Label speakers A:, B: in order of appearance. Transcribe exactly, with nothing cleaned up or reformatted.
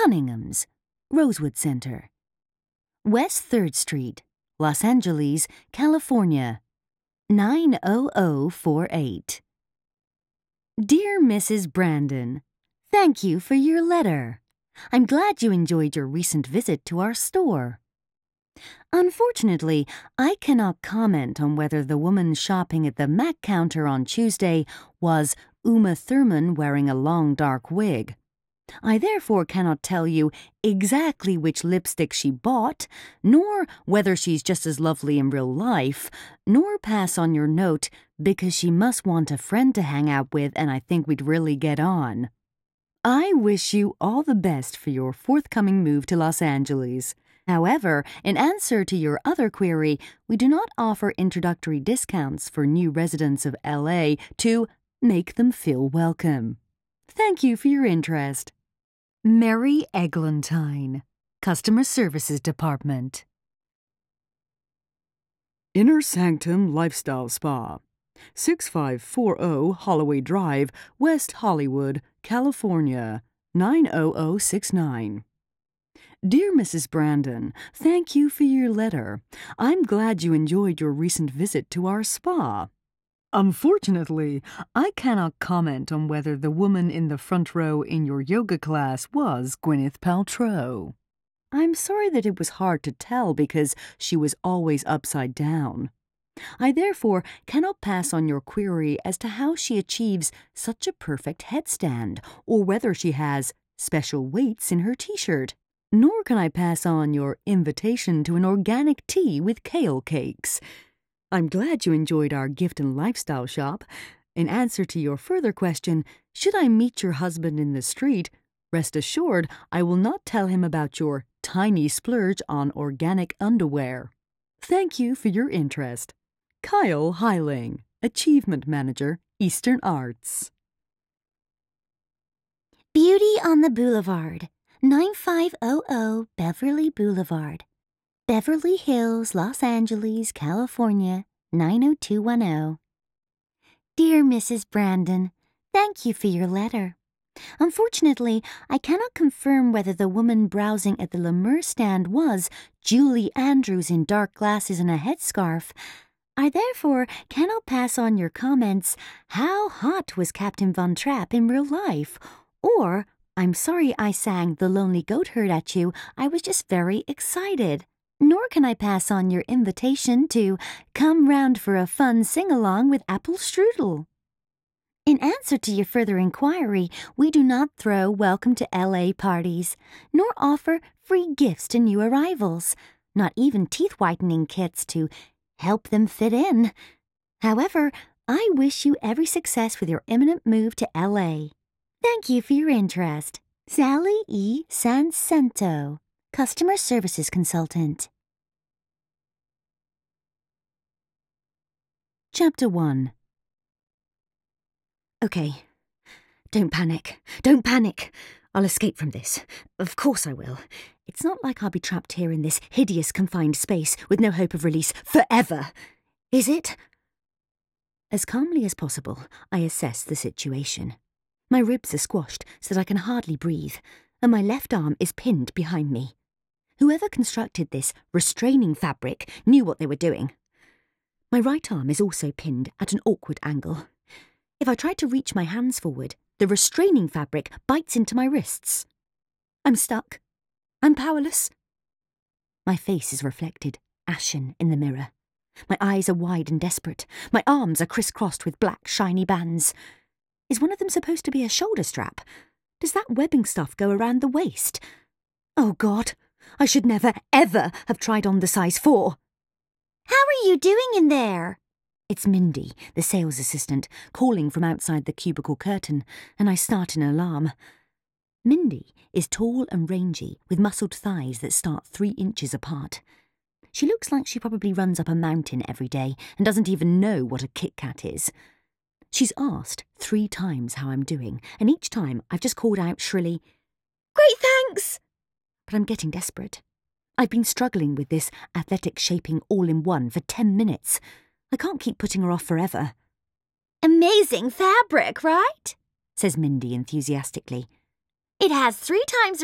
A: Cunningham's, Rosewood Center. West third Street, Los Angeles, California, nine oh oh four eight. Dear Missus Brandon, thank you for your letter. I'm glad you enjoyed your recent visit to our store. Unfortunately, I cannot comment on whether the woman shopping at the Mac counter on Tuesday was Uma Thurman wearing a long dark wig. I therefore cannot tell you exactly which lipstick she bought, nor whether she's just as lovely in real life, nor pass on your note because she must want a friend to hang out with and I think we'd really get on. I wish you all the best for your forthcoming move to Los Angeles. However, in answer to your other query, we do not offer introductory discounts for new residents of L A to make them feel welcome. Thank you for your interest. Mary Eglantine, Customer Services Department.
B: Inner Sanctum Lifestyle Spa, sixty-five forty Holloway Drive, West Hollywood, California, nine oh oh six nine. Dear Missus Brandon, thank you for your letter. I'm glad you enjoyed your recent visit to our spa. Unfortunately, I cannot comment on whether the woman in the front row in your yoga class was Gwyneth Paltrow. I'm sorry that it was hard to tell because she was always upside down. I therefore cannot pass on your query as to how she achieves such a perfect headstand or whether she has special weights in her t-shirt. Nor can I pass on your invitation to an organic tea with kale cakes. I'm glad you enjoyed our gift and lifestyle shop. In answer to your further question, should I meet your husband in the street, rest assured I will not tell him about your tiny splurge on organic underwear. Thank you for your interest. Kyle Heiling, Achievement Manager, Eastern Arts.
C: Beauty on the Boulevard, ninety-five hundred Beverly Boulevard, Beverly Hills, Los Angeles, California, nine oh two one oh. Dear Missus Brandon, thank you for your letter. Unfortunately, I cannot confirm whether the woman browsing at the Lemur stand was Julie Andrews in dark glasses and a headscarf. I therefore cannot pass on your comments, how hot was Captain Von Trapp in real life, or, I'm sorry I sang The Lonely Goat Herd at you, I was just very excited. Nor can I pass on your invitation to come round for a fun sing-along with apple strudel. In answer to your further inquiry, we do not throw welcome to L A parties, nor offer free gifts to new arrivals, not even teeth-whitening kits to help them fit in. However, I wish you every success with your imminent move to L A. Thank you for your interest. Sally E. Sancento, Customer Services Consultant.
A: Chapter one.
D: Okay. Don't panic. Don't panic. I'll escape from this. Of course I will. It's not like I'll be trapped here in this hideous confined space with no hope of release forever. Is it? As calmly as possible, I assess the situation. My ribs are squashed so that I can hardly breathe, and my left arm is pinned behind me. Whoever constructed this restraining fabric knew what they were doing. My right arm is also pinned at an awkward angle. If I try to reach my hands forward, the restraining fabric bites into my wrists. I'm stuck. I'm powerless. My face is reflected, ashen, in the mirror. My eyes are wide and desperate. My arms are crisscrossed with black, shiny bands. Is one of them supposed to be a shoulder strap? Does that webbing stuff go around the waist? Oh, God, I should never, ever have tried on the size four.
C: How are you doing in there?
D: It's Mindy, the sales assistant, calling from outside the cubicle curtain, and I start an alarm. Mindy is tall and rangy, with muscled thighs that start three inches apart. She looks like she probably runs up a mountain every day and doesn't even know what a Kit Kat is. She's asked three times how I'm doing, and each time I've just called out shrilly, "Great, thanks!" But I'm getting desperate. I've been struggling with this athletic shaping all-in-one for ten minutes. I can't keep putting her off forever.
C: Amazing fabric, right?
D: Says Mindy enthusiastically.
C: It has three times